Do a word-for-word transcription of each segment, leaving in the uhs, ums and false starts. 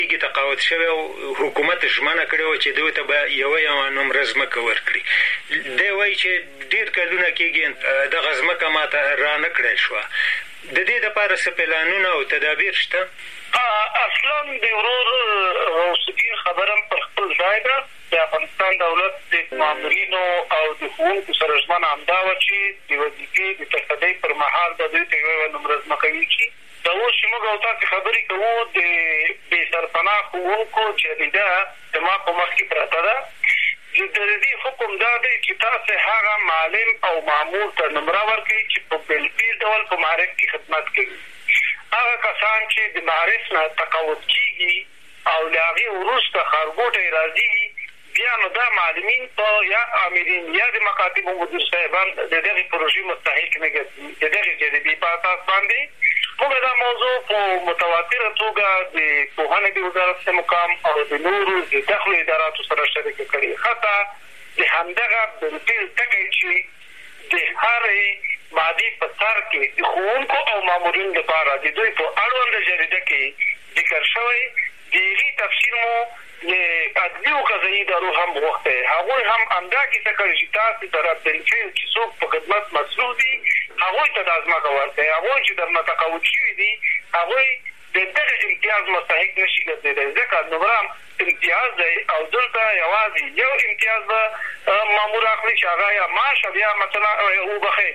کې تقاعد شوی او حکومت ژمنه کړې وه چې دوی ته به یوه یوه نومره ځمکه ورکړي. دی وایي چې ډېر کلونه کېږي دغه ځمکه ماته رانه کړل شوه. د دې دپاره څه پلانونه او تدابیر شته؟ اصلا د ورور غوث الدین خبره پر خپل ځای ده. د افغانستان دولت د مامورینو او د ښوونکو سره ژمنه همدا وه چې د وظیفې د تصدۍ پر مهال به دوی ته یوه یوه نومره ځمکه ویشي. دا اوس چې موږ او تاسې خبرې کوو د بې سرپناه ښوونکو جریده د ما په مخ کې پرته ده. د دې حکم دا دی چې تاسې هغه معلم او مامور ته نمره ورکوئ چې په بالفعل ډول په معارف کې خدمت کوي. هغه کسان چې د معارف نه تقاعد کېږي او له هغې وروسته ښارګوټی راځي، بیا نو دا معلمین په یا امرین یا د مکاتبو مدیر صاحبان د دغې پروژې مستحق نه ګرځي. د دغې جریدې په اساس باندې موږ دا موضوع په متواتره توګه د پوهنې د وزارت د مقام او د نورو د دخلو اداراتو سره شریکه کړې. حتی د همدغه بالفعل ټکی چې د هرې مادې په سر کې د ښوونکو او مامورینو لپاره د دوی په اړونده جریده کې ذکر شوی، د هغې تفسیر مو د عدلي او قضایي ادارو هم غوښتی. هغوی هم همدا کیسه کړې چې تاسې سره بالفعل چې څوک په خدمت مصروف دي هغوی ته دا ځمکه ورکړئ. هغوی چې درنه تقاعد شوي دي هغوی د دغه امتیاز مستحق نه شي ګرځېدی، ځکه نمره امتیاز دی او دلته یوازې یو امتیاز به مامور اخلي چې هغه یا معاش یا مثلا وبخښئ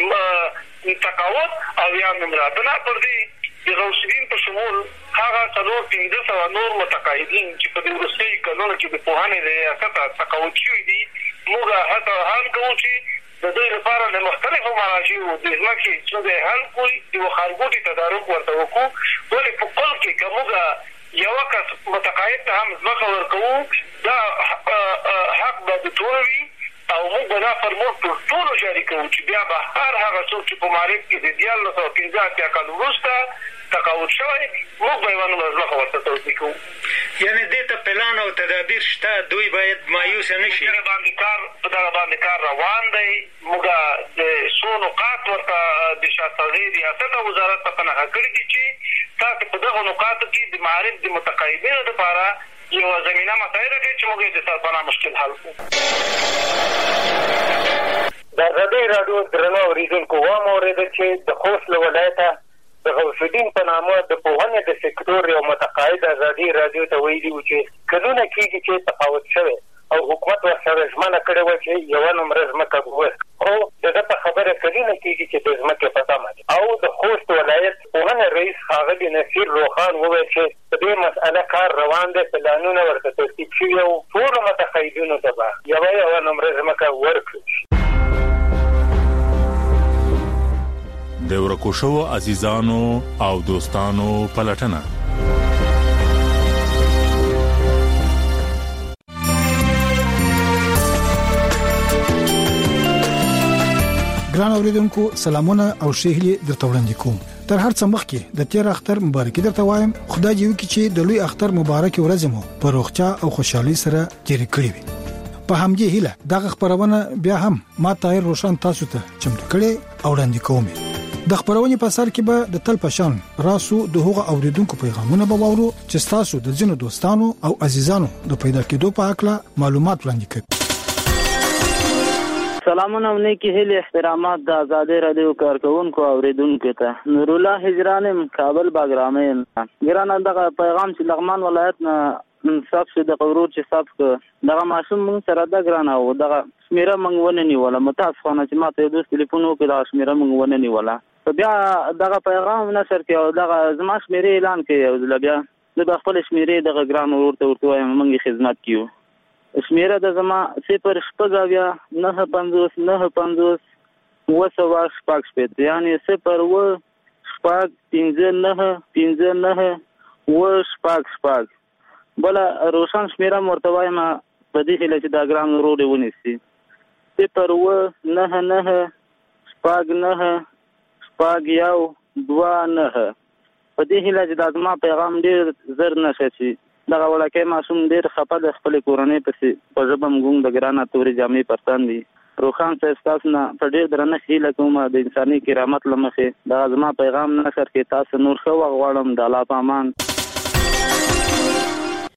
تقاعد او یا نمره. بنا پر دې د غوث الدین په شمول هغه څلور پنځه سوه نور متقاعدین چې په دې وروستیو کلونو کې د پوهنې د ریاسته تقاعد شوي دي، موږ هڅه هم کوو چې د دوی لپاره د مختلفو مراجعو د ځمکې ستونزې حل کړو، یوه ښارګوټي تدارک ورته وکړو. ولې په کل کې که موږ یوه کس متقاعد ته هم ځمکه ورکوو، دا حق به د ټولو وي او موږ به دا فرمول پر ټولو جاري کوو چې بیا به هر هغه څوک چې په معارف کې د دیارلس سوه پنځه اتیا کال وروسته تقاعد شوی، موږ به یوه نومره ځمکه ورته توضیح کوو. یعنې دې ته پلان او تدابیر شته، دوی باید مایوسه نه شي. دغه باندې کار په دغه باندې کار روان دی. موږ د څو نقاط ورته د شاهسازۍ ریاست او وزارت ته په نښه کړي دي چې تاسې په دغو نقاطو کې د معارف د متقاعدینو دپاره یوه زمینه مساعده کړئ چې موږ یې د سرپناه مشکل حل کړو. د ازادۍ راډیو درنو اورېدونکو واورېده چې د خوست له ولایته د غوث الدین په نامه د پوهنې د سکتور یو متقاعد ازادۍ راډیو ته ویلي وو چې کلونه کېږي چې تقاعد شوی او حکومت ورسره ژمنه کړې وه چې یوه نومره ځمکه به ورکړي، خو د ده په خبره کلونه کېږي چې د ځمکې په تمه دي. او د خوست ولایت پوهنې رئیس ښاغلي نصیر روخان وویل چې په دې مسئله کار روان دی، پلانونه ورته ترتیب شوي او ټولو متقاعدینو ته به یوه یوه نومره ځمکه ورکړي. د ورکو شوو عزیزانو او دوستانو پلټنه. ګران اوریدونکو سلامونه او ښې هیلې درته وړاندې کوم. تر هر څه مخکې د تیر اختر مبارکي درته وایم. خدای دې وکړي چې د لوی اختر مبارکې ورځې مو په روغتیا او خوشحالۍ سره تېرې کړې وي. په همدې هیله دغه خپرونه بیا هم ما طاهر روشن تاسو ته چمتو کړې او وړاندې کوم. د خبرونې په سر کې به د تل پشان راسو د هغو اوریدونکو پیغامونه به واورو چې تاسو د ځینو دوستانو او عزیزانو د پیدا کېدو په اړه معلومات وړاندې کړي. سلامونه او نیکی هیلې احترامات د ازادۍ راډیو کارکوونکو اوریدونکو ته. نور الله هجرانم کابل باګرامین. ګرانه دغه پیغام چې لغمان ولایت نه صاحب چې د قورور چې صاحب دغه ماشوم موږ سره د ګرانه او دغه شمیره موږ ونه نیوله. متاسفانه چې ما ته یو دوست تلیفون وکړ دغه شمیره موږ ونه نیوله. بیا دغه پیغام نشر کړي او دغه زما شمیرې اعلان کړي او بیا زه د خپل شمیرې دغه ګران ورور ته ورته وایم موږ یې خدمت کیو. شمیره د زما صفر شپږ اویا نهه پنځوس نهه پنځوس اوه سوه شپږ شپېته یعنې صفر اوه شپږ پنځه نهه پنځه نهه اوه شپږ شپږ. بله روشن شمیره م ورته وایم په دې هیله چې دا ګران ورور یې ونیسي. صفر اوه نهه نهه شپږ نهه شپږ یو دوه نهه. په دې هیله چې دا زما پیغام ډېر زر نشه شي. دغه وړکی ماشوم ډېر خفه د خپلې کورنۍ پسې په ژبه مګونګ د ګرانه تورې جامې پرتن دي. روخان صاحب ستاسو نه په ډېر درنښت هیله کوم د انساني کرامت له مخې دغه زما پیغام نشر کړي. تاسو نور ښه وخت غواړم. د الله په امان.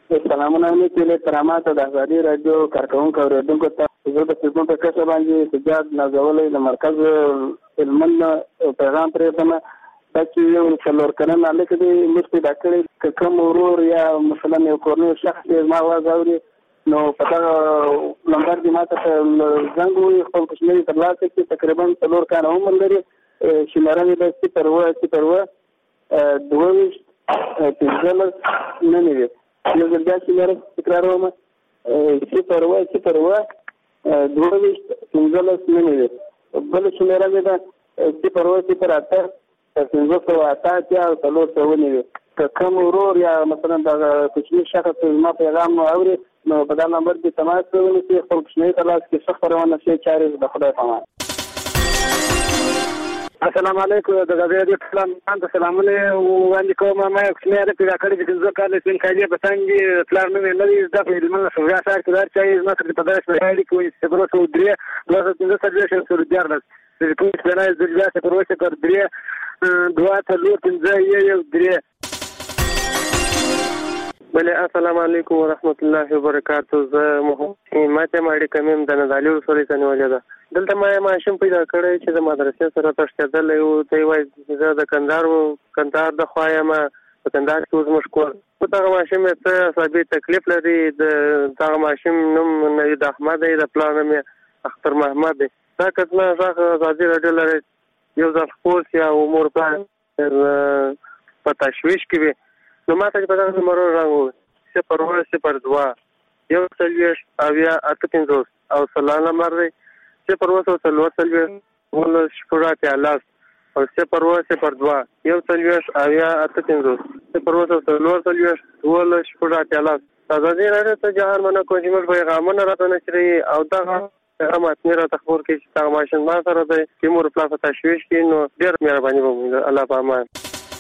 سلامونه مې چې کرامات د ازادي رادیو کارکونکو اوریدونکو ته زه د فیسبوک په کچه باندې سجاد نازولې د مرکز هلمند پیغام پرېږدم دا چې یو څلور کلن هلک دی مخکې دا کړی که کوم ورور یا مثلا یو کورنۍ شخص یې زما اواز اوري نو په دغه نمبر دې ما ته زنګ ووهي خپل کوچنی ترلاسه کړي تقریبا څلور کاله عمر لري شمېره مې ده صفر اووه صفر اووه دوه ویشت پنځلس نهه نوي یو ځل بیا شمېره تکراروم صفر اووه صفر اووه دوه ویشت پنځلس نهه نوي بله شمېره مې ده صفر اووه صفر اته پنځه سوه اته اتیا او څلور سوه نوي که کوم ورور یا مثلا دغه کوچني شخص زما پیغام اوري نو په دا نمبر کې تماس ونیسي خپل کوچنی ته لاس کې څه خپرونه شي چارې د خدای په امان. السلام علیکم د غزې د اسلام ته سلامونه وړاندې کوم. ما یو کوچنی هلک پیدا کړی چې پنځه کاله سپین کالي په څنګ پلار نوم یې نه وي زده په هلمند شویا ښار کې دا چې زما سره په داسې ویلي کې صفر اووه سوه درې دوه سوه پنځه څلوېښت سوه دیارلس کوم سپینای زلبیا صفر اووه صفر درې دوه څلور پنځه یو یو درې. بله السلام علیکم ورحمت الله وبرکاتو. زه محمد ماته ماړي کمیم د نادالي ولسوالۍ ته نیولې ده. دلته ما یې ماشوم پیدا کړی چې د مدرسې سره تښتېدلی و. ته یې وایي زه د کندهار و کندهار د خوا یم په کندهار کې اوس زموږ کور. خو دغه ماشوم یې څه اعصابي تکلیف لري. د دغه ماشوم نوم نوید احمد دی د پلار نوم یې اختر محمد دی. دا که زما غږ ازادي راډیو لري یو ځل خپل سي او مور پلار په تشویش کې وي نو ما ته چې په دغه نمبرو رنګ ووایي صفر اووه صفر دوه یو څلوېښت اویا اته پنځوس او سلا نمبر دی صفر اووه سوه څلور څلوېښت اوولس شپږ اتیا لس او صفر اووه صفر دوه یو څلوېښت اویا اته پنځوس صفر اووه سوه څلور څلوېښت اوولس شپږ اتیا لس. ازادي راډیو ته جهان مننه کوم چې موږ پیغامونه راته نشري او دغه پیغام اتنې راته خپور کړي چې دغه ماشین ما سره دی چې مور پلار په تشویش کړي نو ډېر مهرباني به وکړي. الله په امان.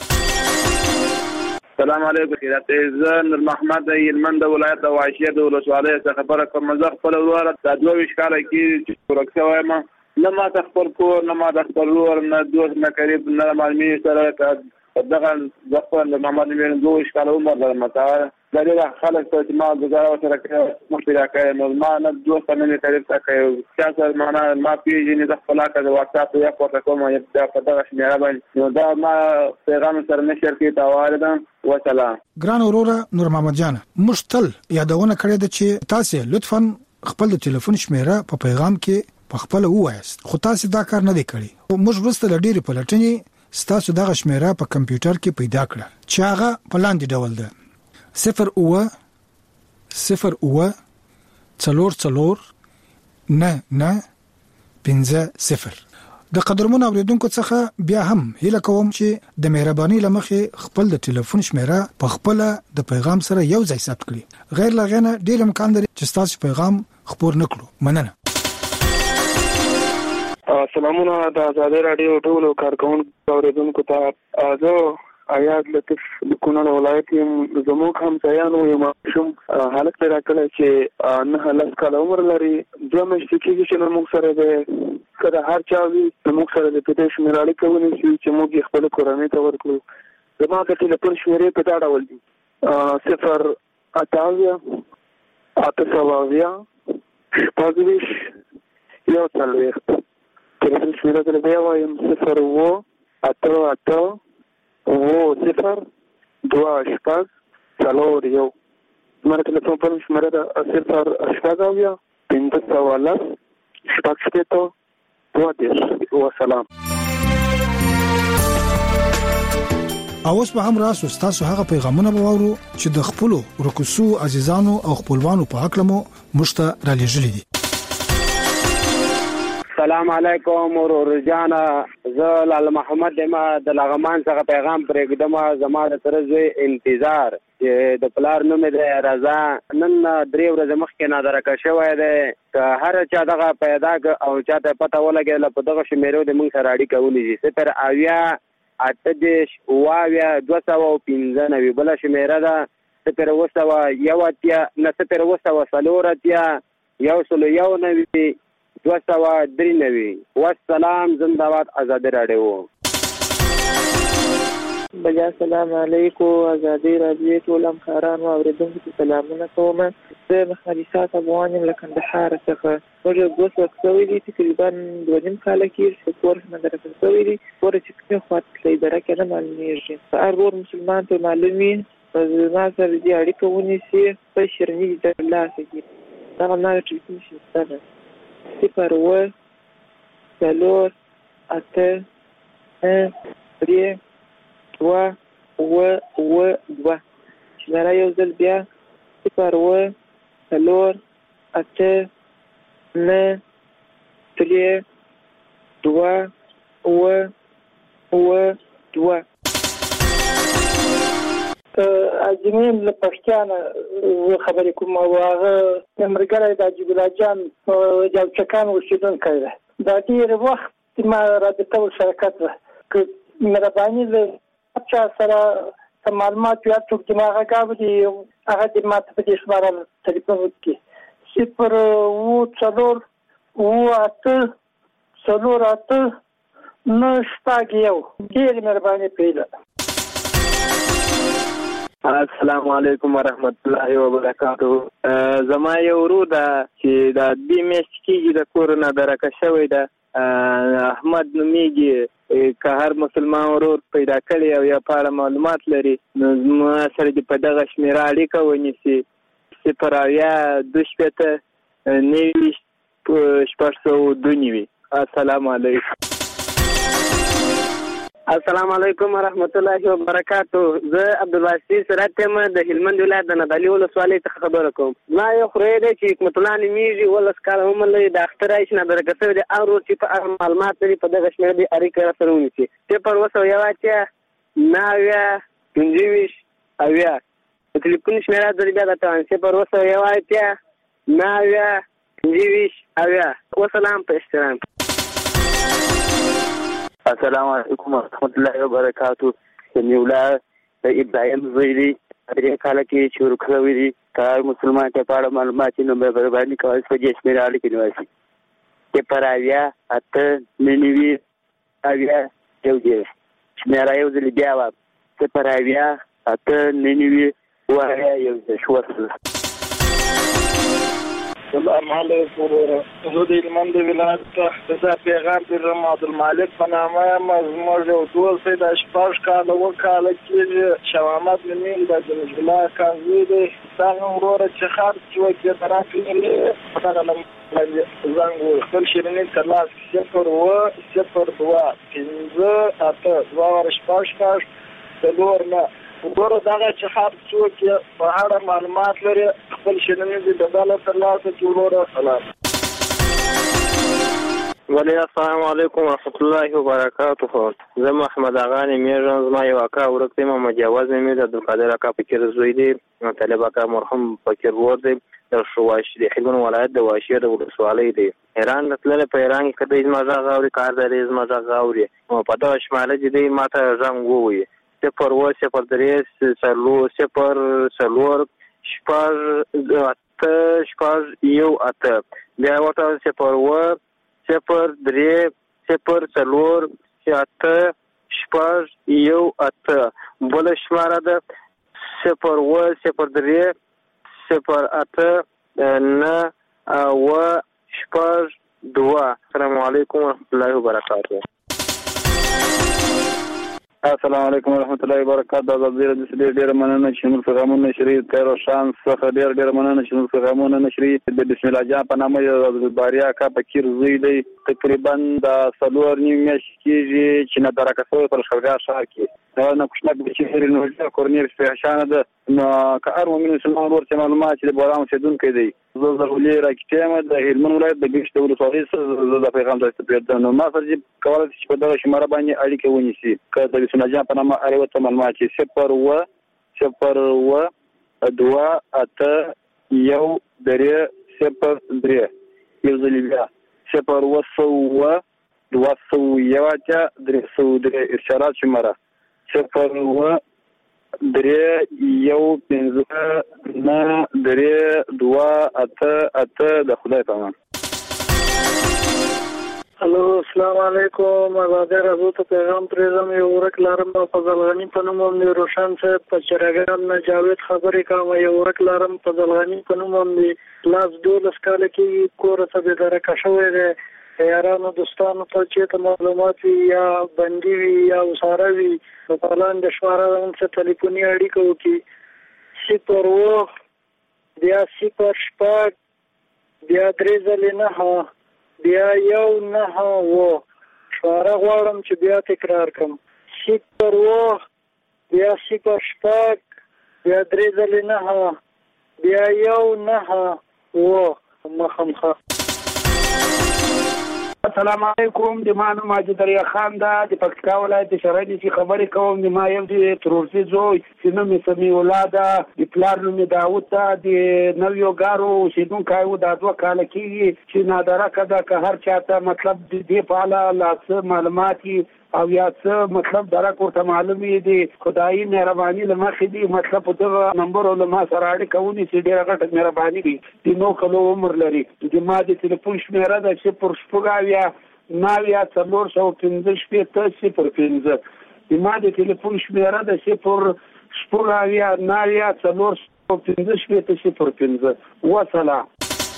السلام علیکم. زه نور محمد هلمند ولایت د واشیه د ولسوالۍ څخه خبره کوم. زه خپل ورور د دوه ویشت کاله کې چې ورک شوی یم نه ما ته خپل کور نه ما د خپل ورور نه دوست نه قریب نه معلومي سره دغه زه خپل د محمد مې دوه ویشت کاله عمر لرم. دا ډېر خلک ته چې ما ګزاره ورسره کړې موږ پیدا کړی نو ما نه دوست نه مې قریب ته کوي چا سره معنا ما پېژني د خپل اکا د واټساپ یا پورته کوم یا په دغه شمېره باندې نو دا ما پیغام سره نه شیر کړي ته واردم وسلام. ګران وروره نور محمد جان موږ تل یادونه کړې ده چې تاسو لطفا خپل د ټلیفون شمېره په پیغام کې په خپل ووایاست خو تاسو دا کار نه دی کړی. موږ وروسته له ډېرې پلټنې ستاسو دغه شمېره په کمپیوټر کې پیدا کړه چې هغه په لاندې ډول ده صفر اووه صفر اووه څلور څلور نه نه پنځه صفر. د قدرمن اوریدونکو څخه بیا هم هیله کوم چې د مهرباني لمخې خپل د ټلیفون شمېره په خپل د پیغام سره یو ځای ثبت کړئ. غیر لغنه ډېر امکان لري چې تاسو پیغام خپور نکړو. مننه. سلامونه د ازادي راډیو ټولو کارکونکو اوریدونکو ته. زه آیات لطیف د کونړ ولایت یم. زموږ همسایانو یو ماشوم هلک پیدا کړی چې نه لس کاله عمر لري. دوه میاشتې کېږي چې له موږ سره دی. که د هر چا وي له موږ سره د پیدا شمېره اړیکه ونیسي چې موږ یې خپله کورنۍ ته ورکړو. زما د ټلیفون شمېرې په دا ډول دي صفر اته اویا اته سوه اویا شپږ ویشت یو څلوېښت. ټلیفون شمېره درته بیا وایم صفر اووه اته اته اووه صفر دوه شپږ څلور یو. زما د ټلیفون په شمېره ده صفر شپږ اویا پنځه سوه لس شپږ شپېته دوه دېرش. وسلام. او اوس به هم راسو ستاسو هغه پیغامونه به واورو چې د خپلو ورکوسو عزیزانو او خپلوانو په حق لمو مشته را لېږلي دي. السلام علیکم ورور جانا. زه لال محمد دما د لغمان څخه پیغام پرېږدم. زما د ترزوی انتظار چې د پلار نوم دی رضا نن درې ورځې مخکې نادرکه شوی دی. که هر چا دغه پیدا او چاته پته ولګېدله په دغه شمېرو د موږ سره اړیکه ونیسي. صفر اویا اته دېرش اوه اویا دوه سوه او پنځه نوي. بله شمېره ده صفر اوه سوه یو اتیا نه صفر اوه سوه څلور اتیا یو سلو یو نوي دوه سوه درې نوي. والسلام. زنده باد ازادي راډیو. بیا السلام علیکم ازادي رادیو ټول همکاران او اوریدونکو ته سلامونه کوم. زه محمد اسحاق افغان یم له کندهار څخه. موږ اوس وخت شوی دی تقریبا دوه نیم کاله کېږي چې کور نه درته شوی دی. کور چې کومه خواته تللی اداره کې نه معلومېږي. هر ور مسلمان ته معلوم وي زما سره دې اړیکه ونیسي په شیرني د ترلاسه کړي. دغه نهه ټلیفون شته ده صفر اووه څلور اته نهه درې دوه اووه اووه دوه. شمېره یو ځل بیا صفر اووه څلور اته نهه درې دوه اووه اووه دوه. اجمین له پښتانه خبرې کوم او هغه ملګری د عجیب الله جان جوچکان اوسېدونکی دی. دا ډېر وخت ما رابطه ورسره کړې که مهرباني له چا سره څه معلومات یا څوک چې ما غږاودي هغه دې ما ته په دې شماره تلیفون وکړي صفر اووه څلور اووه اته څلور اته نهه شپږ یو. ډېرې مهرباني پرېږده. السلام علیکم ورحمت الله وبرکاته. زما یو ورور ده چې د دې میاشتې کېږي د کور نه درکه شوی ده. احمد نومیږي. که هر مسلمان ورور پیدا کړي او یا په اړه معلومات لري نو زما سره دې په دغه شمېره اړیکه ونیسي صفر اویا دوه شپېته نهه ویشت شپږ سوه دوه نوي. السلام علیکم. السلام علیکم ورحمت الله وبرکاته. زه عبدالباسط سرات یم د هلمند ولایت د نادعلي ولسوالۍ څخه خبره کوم. ما یو خوری دی چې حکمت الله نومیږي اوولس کاله عمر لري. د اختر عایش نه درکه شوی دی. هر ورور چې په اړه معلومات لري په دغه شمېره دې اړیکه راسره ونیسي. صفر اووه سوه یو اتیا نهه اویا پنځه ویشت اویا. د تلیفون شمېره درې بیا درته وایم صفر اووه سوه یو اتیا نهه اویا پنځه ویشت اویا. وسلام په احترام. السلام علیکم ورحمت الله وبرکاته. سمیع د ابراهیم زوی دی. درې کاله کې چې ورک شوی دی. که هر مسلمان ته په اړه معلومات وي نو مهرباني کوئ په دې شمېره اړیکه ونیسي صفر اویا اته نهه نوي اویا یو دېرش. شمېره یو ځل بیا وایم صفر اویا اته نهه نوي اویا یو دېرش. وسله. السلام علیکم وروره. زه د هلمند ولایت څخه دا پیغام درم عبدالمالک په نامه یم. زموږ یو دوست دی د شپږ کاله اووه کاله کېږي شاه محمد نومیږي د جمیل الله خان زوی دی. دغه وروره چې خرڅ وکړي د راکړي په دغه باندې زنګ ووهي خپل شیریني ترلاسه کړي صفر اووه صفر دوه پنځه اته دوه واره شپږ شپږ څلور نه. وګوره دغه چې هر څوک یې په اړه معلومات لري خپل شیریني دې د ډله ترلاسه کړي. وروره سلام. ولی السلام علیکم ورحمت الله وبرکاته. زه محمد اغا نومیږم. زما یو اکا ورک دی محمد جواز نومیږي. د عبدالقادر اکا فقیر زوی دی. طالب اکا مرحوم فقیر ورور دی. د شواش د هلمند ولایت د واشیر د ولسوالۍ دی. ایران تللی په ایران کې که دی زما غږ اوري کار دی زما غږ اوري په دغه شماله چې دی ما ته غږ ووایي صفر اووه صفر درې څلور صفر څلور شپږ اته شپږ یو اته. بیا ورته صفر اووه صفر درې صفر څلور اته شپږ یو اته. بله شماره ده صفر اووه صفر درې صفر اته نهه اوه شپږ دوه. السلام علیکم ورحمت الله وبرکاته. السلام علیکم ورحمت الله وبرکاته. د ازادي راډیو څخه ډېر مننه چې موږ پیغامونه نشري. تیر شان څخه ډېر ډېر مننه چې موږ پیغامونه نشري. د بسم الله جان په نامه یو باریا کا فقیر زوی دی. تقریبا د څلور نیم میاشتې کېږي چې نه درکه شوی په لښکرګاه ښار کې. دا نه کوچنک د شهر نوجه کورنیر سپېشانه ده. نو که هر مؤمن مسلمان ورور چې معلومات چې د باران اوسېدونکی دی. زه ضروري راکټی یم د هلمند ولایت د ګشت ولسوالۍ څخه د پیغام درته پرېږدم. نو ما سره چې کولی شي چې په دغه شماره باندې اړیکه ونیسي. که د بسم الله جان په نامه هر یوه ته معلومات چې صفر اووه صفر اووه دوه اته یو درې صفر درې. یو ځل بیا صفر اووه سوه دوه سوه یو اتیا درې سوه درې. ارشادات شماره صفر اووه درې یو پنځه نهه درې دوه اته اته. د خدای په امان. الو السلام علیکم. زاده راځو ته پیغام پرېږدم. یو ورک لرم فضل غني په نوم باندې روشن صاحب په چرګان نه جاوید خبرې کوم. یو ورک لرم فضل غني په نوم باندې لاس دولس کاله کې کور ته به درکه شوی دی. یارانو دوستانو ته چې ته معلومات وي یا بندي وي یا وساره وي په پلان د شماره څخه ټلیفوني اړیکه وکړي. صفر اووه بیا صفر شپږ بیا درې ځلې نهه بیا یو نهه اووه شماره غواړم چې بیا تکرار کړم. صفر اووه بیا صفر شپږ بیا درې ځلې نهه بیا یو نهه اووه مخامخ. السلام علیکم. د مانو ماجد ریا خان دا د پکتیکا ولایت شرایط چې خبرې کوم. د ما یو د ترورسي زوی چې نوم یې سمیع الله ده، د پلار نوم یې داود ده، د نویو ګارو اوسېدونکی و. دا دوه کاله کېږي چې نادرکه ده که هر چاته مطلب د دې په اړه لا څه معلومات او یا څه مطلب درک ورته معلوم وي د خدایي مهرباني له مخې دي مطلب په دغه نمبر له ما سره اړیکه ونیسي. ډېره غټه مهرباني وي. د نو کلو عمر لري. د ما د تلیفون شمېره ده صفر شپږ اویا نهه اویا څلور سوه پنځه شپېته صفر پنځه. د ما د تلیفون شمېره ده صفر شپږ اویا نهه اویا څلور سوه پنځه شپېته صفر پنځه. وسلام.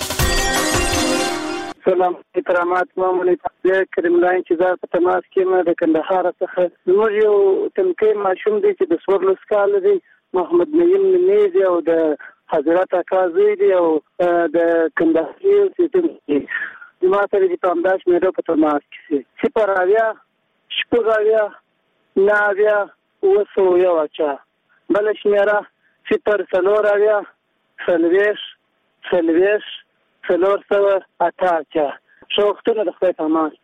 سلام احترامات معمولی تحصیل کریم لاین چې زه په تماس کې یم د کندهار څخه. زموږ یو تنکی ماشوم دی چې د څوارلس کاله دی، محمد نعیم نومیږي او د حضرت اکا زوی دی او د کندهار اوسېدونکی دی. زما سره چې په همدا شمېره په تماس کې شي. صفر اویا شپږ اویا نهه اویا اووه سوه یو اچا. بله شمېره صفر څلور اویا څلوېښت څلوېښت څلور سوه اته اچا. ښه وختونه د خدای په امان.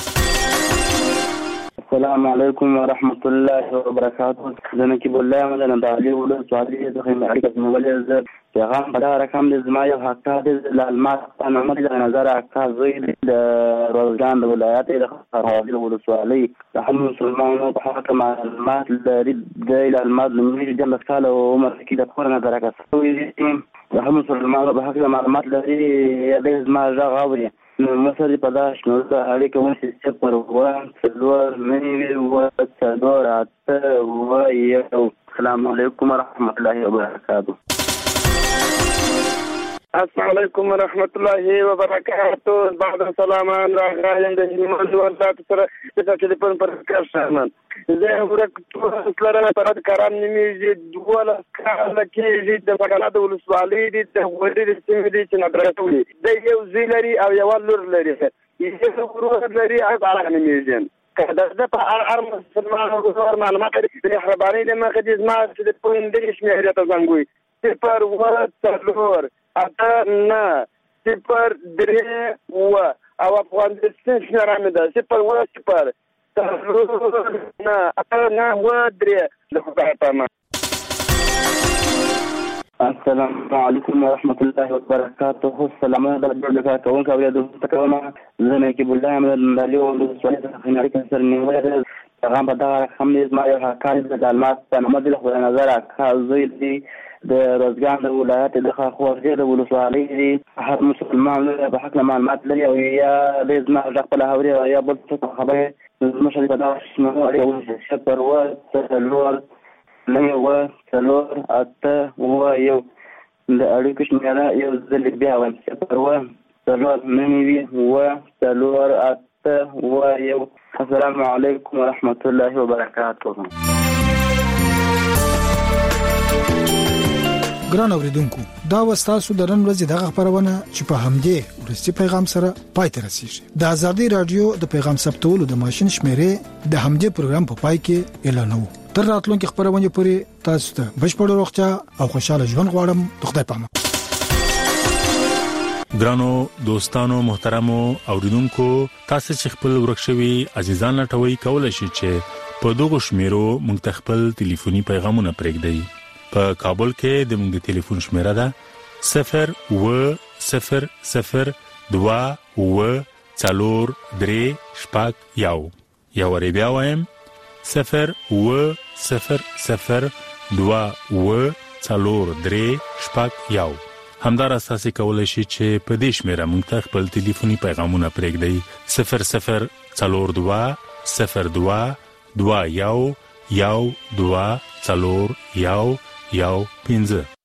السلام علیکم ورحمت الله وبرکاته. زه نقیب الله یم د نادعلي ولسوالۍ څخه اړیکه نیولې. زه پیغام په دغه رقم دی. زما یو اکا دی له الماس په نامه دی، د نظر اکا زوی دی، د روزګان د ولایت د خروالي ولسوالۍ. د هر مسلمانانو په حق معلومات لري. دی له الماس نومیږي، دیارلس کاله عمر کې د کور نه درکه شوی دی. د هر مسلمانانو په حق معلومات لري. دی زما غږ اوري نو مسرې په دا شنو د اړیکه ونیسي. صفر اووه څلور نوي اووه څلور اته اووه یو. السلام علیکم ورحمت الله وبرکاته. السلام علیکم ورحمت الله وبرکاته. بعد سلامان راغلم د هلمند ولایت سره د ټلیفون پر کار شامل. زه ورک ټول لرنه پرد کاران نیمه دولس کاله کېږي. د بغلاد ولسوالۍ دي، د غوړي د سیمې دي چې نادرکه وي. د یو زوی لري او یوه لور لري. یو ورور لري او هغه نومیږي. که د په هر مسلمان ورور معلومات لري د مهربانۍ له مخې دې زما ټلیفون دغې شمېرې ته زنګ وي. صفر اووه څلور اته نهه صفر درې اووه او افغانستان شمېره مې ده صفر اووه صفر څلور نهه اته نهه اووه درې. د خدای په امان. السلام علیکم ورحمت الله وبرکاته. سلامونه د ډېر کار کوونکو اورېدونکو ته کومه. زه نقیب الله یم د نادعلي ولسوالۍ څخه اړیکه سره نیولې. پیغام په دغه رقم دی. زما یو اکا دی د الماس په نامه دی، د نظر اکا زوی دی، د روزګان د ولایت د خاخورځي د ولسوالۍ دی. هر مسلمان په حق معلومات لري او یا د زما غږ خپله اوري او یا بل څه خبرې زموږ سره په دغه شمېرو اړیکه ونیسي. صفر اووه څلور نوي اووه څلور اته اووه یو. د اړیکو شمېره یو ځل بیا وایم. صفر اووه څلور نوي اووه څلور اته اووه یو. السلام علیکم ورحمت الله وبرکاته. ګران اوریدونکو، دا وستاسو د نن ورځې دغه خبرونه چې په همدې ورستی پیغام سره پای ته رسیږي. د ازادي رادیو د پیغام ثبتولو د ماشين شمیرې د همدې پروګرام په پای کې اعلانوو. تر راتلونکي خبرونه پورې تاسو ته بشپړ روغتیا او خوشاله ژوند غواړم. خدای پامان. ګرانو دوستانو محترمو اوریدونکو، تاسو چې خپل ورکشوي عزیزان لټوي کولای شئ چې په دغه شمیرو مونږ خپل ټلیفوني پیغامونه پرېږدئ. په کابل کې د موږ ټلیفون شمیره ده صفر اووه صفر صفر دوه اووه څلور درې شپږ یو. یو وری بیا وایم صفر اووه صفر صفر دوه اووه څلور درې شپږ یو. همدارس تاسو کولای شئ چې په دې شمیره موږ ته خپل ټلیفوني پیغامونه پرېږدئ. صفر صفر څلور دوه صفر دوه دوه یو یو دوه څلور یو یو پنځه.